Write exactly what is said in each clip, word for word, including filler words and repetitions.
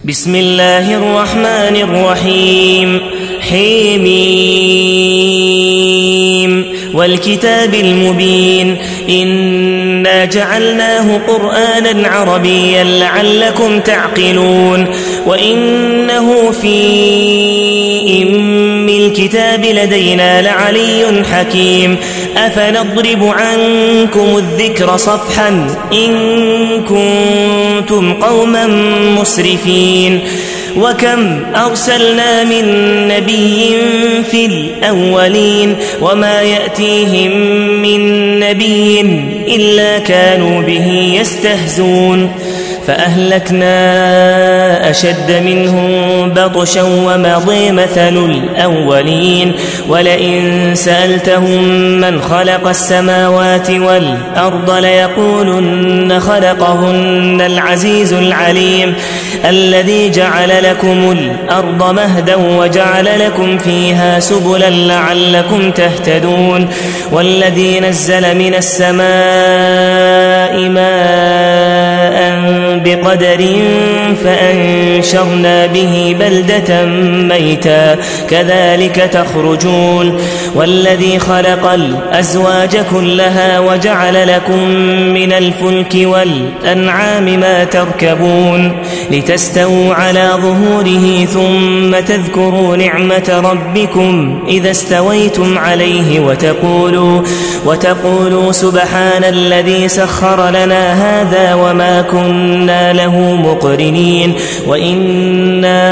بسم الله الرحمن الرحيم حميم والكتاب المبين إنا جعلناه قرآنا عربيا لعلكم تعقلون وإنه في أم الكتاب لدينا لعلي حكيم أفنضرب عنكم الذكر صفحا إن كنتم قوما مسرفين وكم أرسلنا من نبي في الأولين وما يأتيهم من نبي إلا كانوا به يستهزون فأهلكنا أشد منهم بطشا ومضي مثل الأولين ولئن سألتهم من خلق السماوات والأرض ليقولن خلقهن العزيز العليم الذي جعل لكم الأرض مهدا وجعل لكم فيها سبلا لعلكم تهتدون والذي نزل من السماء ماء بقدر فأنشرنا به بلدة ميتا كذلك تخرجون والذي خلق الأزواج كلها وجعل لكم من الفلك والأنعام ما تركبون لتستووا على ظهوره ثم تذكروا نعمة ربكم إذا استويتم عليه وتقولوا, وتقولوا سبحان الذي سخر لنا هذا وما كنا له مقرنين وإنا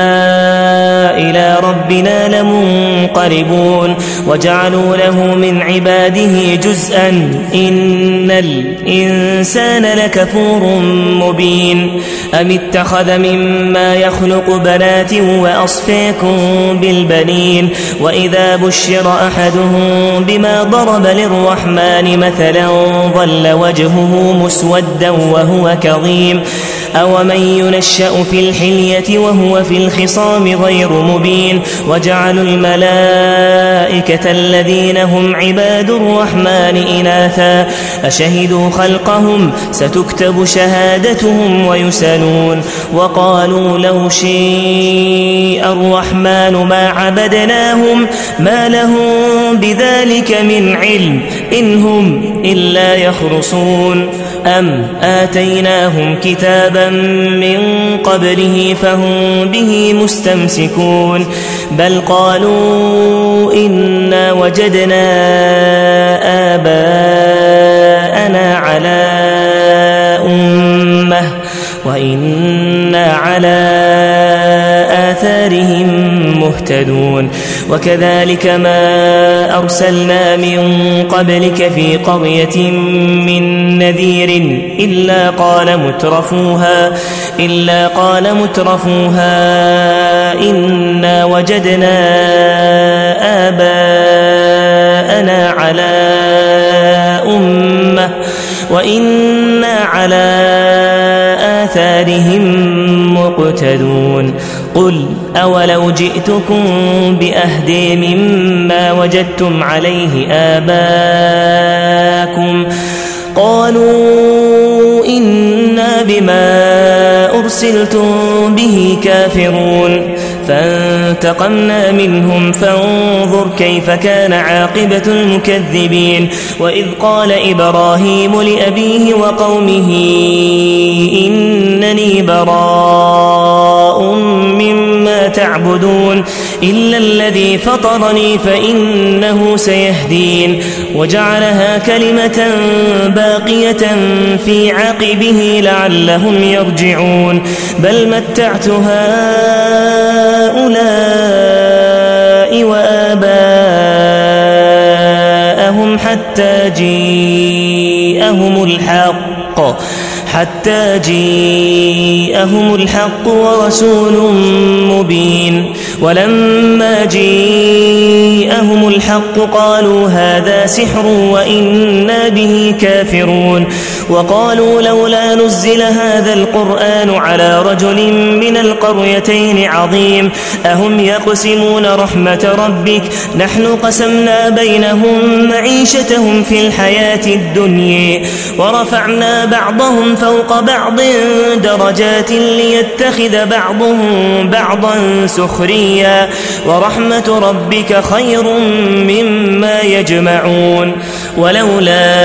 إلى ربنا لمنقلبون وجعلوا له من عباده جزءا إن الإنسان لكفور مبين أم اتخذ مما يخلق بنات وأصفاكم بالبنين وإذا بشر أحدهم بما ضرب للرحمن مثلا ظل وجهه مسودا وهو كظيم أومن ينشأ في الحلية وهو في الخصام غير مبين وجعلوا الملائكة الذين هم عباد الرحمن إناثا أشهدوا خلقهم ستكتب شهادتهم ويسألون وقالوا لو شاء الرحمن ما عبدناهم ما لهم بذلك من علم إن هم إلا يخرصون أم آتيناهم كتابا من قبله فهم به مستمسكون بل قالوا إنا وجدنا آباءنا على أمة وإنا على آثارهم مهتدون وكذلك ما أرسلنا من قبلك في قرية من نذير إلا قال مترفوها إلا قال مترفوها إنا وجدنا آباءنا على أمة وإنا على آثارهم مقتدون قل أولو جئتكم بأهدي مما وجدتم عليه آباءكم قالوا إنا بما أرسلتم به كافرون فانتقمنا منهم فانظر كيف كان عاقبة المكذبين وإذ قال إبراهيم لأبيه وقومه إنني براء مما تعبدون إلا الذي فطرني فإنه سيهدين وجعلها كلمة باقية في عقبه لعلهم يرجعون بل متعت هؤلاء وآباءهم حتى جاءهم الحق حتى جاءهم الحق ورسول مبين ولما جاءهم الحق قالوا هذا سحر وإنا به كافرون وقالوا لولا نزل هذا القرآن على رجل من القريتين عظيم أهم يقسمون رحمة ربك نحن قسمنا بينهم معيشتهم في الحياة الدنيا ورفعنا بعضهم فوق بعض درجات ليتخذ بعضهم بعضا سخريا ورحمة ربك خير مما يجمعون ولولا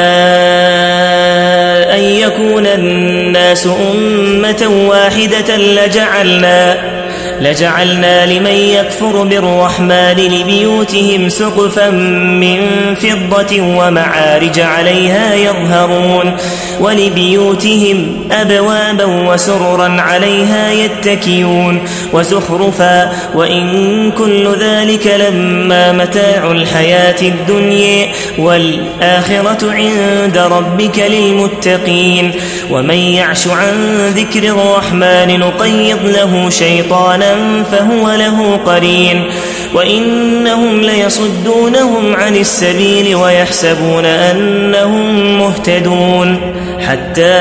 أن يكون الناس أمة واحدة لجعلنا لجعلنا لمن يكفر بالرحمن لبيوتهم سقفا من فضة ومعارج عليها يظهرون ولبيوتهم أبوابا وسررا عليها يتكئون وزخرفا وإن كل ذلك لما متاع الحياة الدنيا والآخرة عند ربك للمتقين ومن يعش عن ذكر الرحمن نقيض له شيطانا فهو له قرين وإنهم ليصدونهم عن السبيل ويحسبون أنهم مهتدون حتى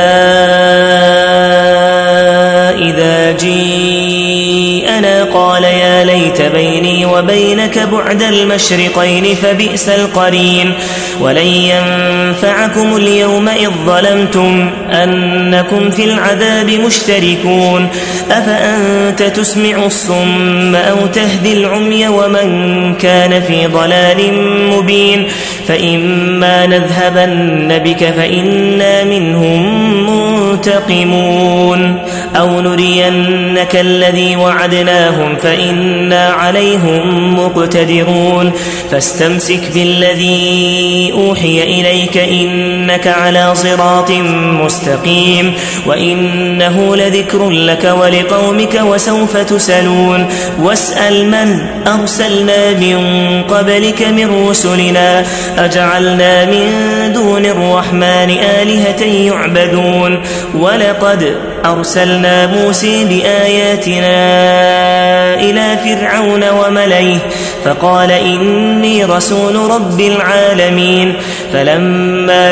إذا جيءنا قال يا ليت بيني وبينك بعد المشرقين فبئس القرين ولن ينفعكم اليوم إذ ظلمتم أنكم في العذاب مشتركون أفأنت تسمع الصم أو تهدي العمي ومن كان في ضلال مبين فإما نذهبن بك فإنا منهم منتقمون أو نرينك الذي وعدناهم فإنا عليهم مقتدرون فاستمسك بالذي أوحي إليك إنك على صراط مستقيم وإنه لذكر لك ولقومك وسوف تسألون واسأل من أرسلنا من قبلك من رسلنا أجعلنا من دون الرحمن آلهة يعبدون ولقد أرسلنا موسى بآياتنا إلى فرعون وملئه فقال إني رسول رب العالمين فلما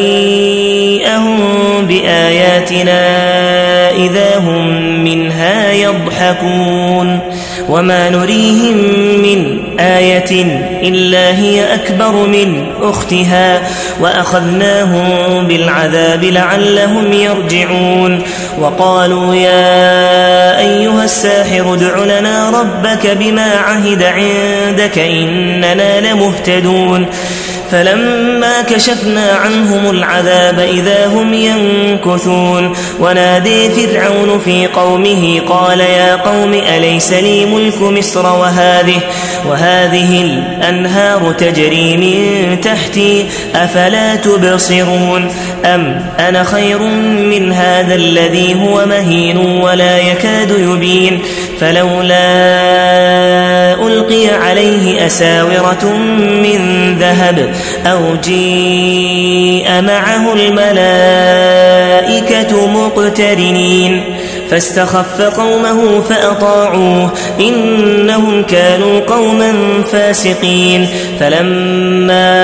جيءهم بآياتنا إذا هم منها يضحكون وما نريهم من آية إلا هي أكبر من أختها وأخذناهم بالعذاب لعلهم يرجعون وقالوا يا أيها الساحر ادع لنا ربك بما عهد عندك إننا لمهتدون فلما كشفنا عنهم العذاب إذا هم ينكثون ونادي فرعون في قومه قال يا قوم أليس لي ملك مصر وهذه, وهذه الأنهار تجري من تحتي أفلا تبصرون أم أنا خير من هذا الذي هو مهين ولا يكاد يبين فلولا ألقي عليه أساورة من ذهب أو جيء معه الملائكة مقترنين فاستخف قومه فأطاعوه إنهم كانوا قوما فاسقين فلما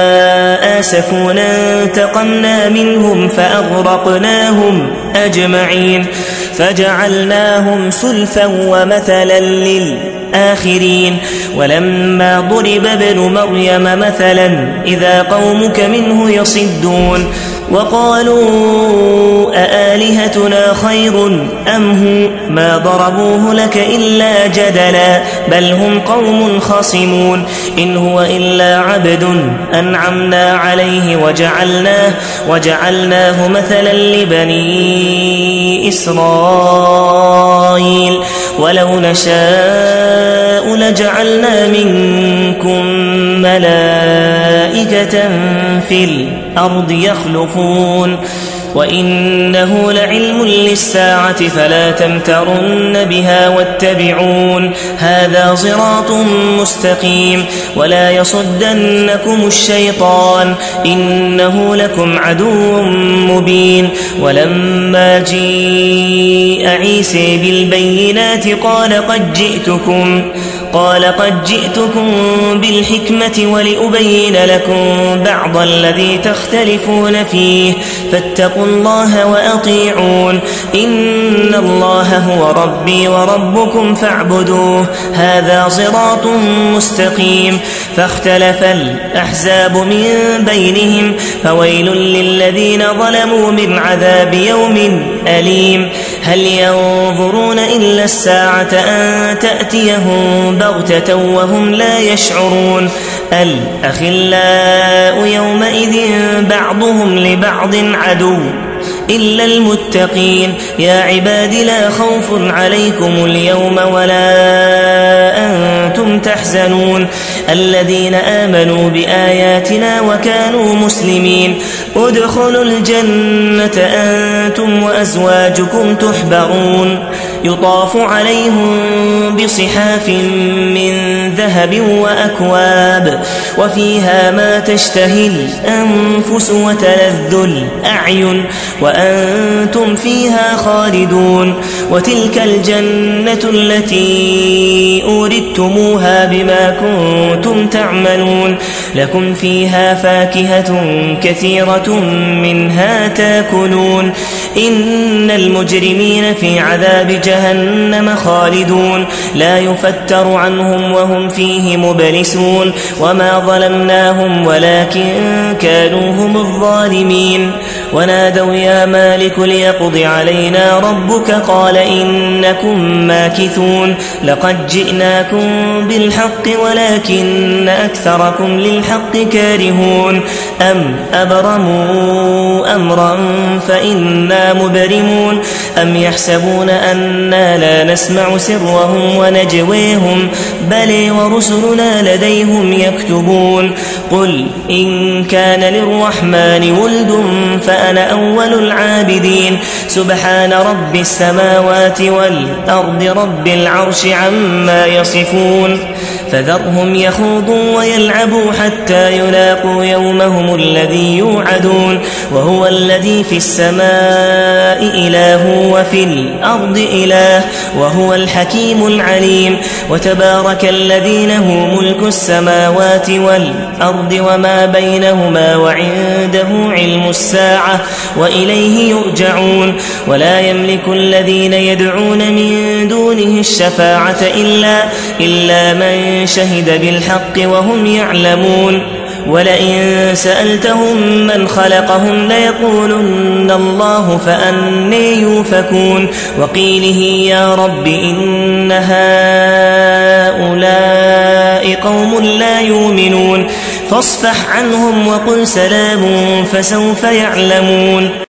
آسفونا انتقمنا منهم فأغرقناهم أجمعين فجعلناهم سلفا ومثلا للآخرين ولما ضرب ابن مريم مثلا إذا قومك منه يصدون وقالوا أآلهتنا خير أم هو ما ضربوه لك إلا جدلا بل هم قوم خصمون إن هو إلا عبد أنعمنا عليه وجعلناه, وجعلناه مثلا لبني إسرائيل ولو نشاء لجعلنا منكم ملائكة في الأرض يخلفون وإنه لعلم للساعة فلا تمترن بها واتبعون هذا صراط مستقيم ولا يصدنكم الشيطان إنه لكم عدو مبين ولما جيء عيسى بالبينات قال قد جئتكم قال قد جئتكم بالحكمة ولأبين لكم بعض الذي تختلفون فيه فاتقوا الله وأطيعون إن الله هو ربي وربكم فاعبدوه هذا صراط مستقيم فاختلف الأحزاب من بينهم فويل للذين ظلموا من عذاب يوم أليم هل ينظرون إلا الساعة أن تأتيهم بغتة وهم لا يشعرون الأخلاء يومئذ بعضهم لبعض عدو إلا المتقين يا عباد لا خوف عليكم اليوم ولا أنتم تحزنون الذين آمنوا بآياتنا وكانوا مسلمين ادخلوا الجنة أنتم وأزواجكم تحبرون يطاف عليهم بصحاف من ذهب وأكواب وفيها ما تشتهي الأنفس وتلذ الأعين وأنتم فيها خالدون وتلك الجنة التي أوردتموها بما كنتم تعملون لكم فيها فاكهة كثيرة منها تاكلون إن المجرمين في عذاب جهنم خالدون لا يفتر عنهم وهم فيه مبلسون وما ظلمناهم ولكن كانوا هم الظالمين ونادوا يا مالك ليقض علينا ربك قال إنكم ماكثون لقد جئناكم بالحق ولكن أكثركم للحق كارهون أم أبرموا أمرا فإنا مبرمون أم يحسبون أنا لا نسمع سرهم ونجويهم بل ورسلنا لديهم يكتبون قل إن كان للرحمن ولد فأنا أول العابدين سبحان رب السماوات والأرض رب العرش عما يصفون فذرهم يخوضوا ويلعبوا حتى يلاقوا يومهم الذي يوعدون وهو الذي في السماء إله وفي الأرض إله وهو الحكيم العليم وتبارك الذي له ملك السماوات والأرض وما بينهما وعنده علم الساعة وإليه يرجعون ولا يملك الذين يدعون من دونه الشفاعة إلا, إلا من شهد بالحق وهم يعلمون ولئن سألتهم من خلقهم ليقولن الله فأني يؤفكون وقيله يا رب إن هؤلاء قوم لا يؤمنون فاصفح عنهم وقل سلام فسوف يعلمون.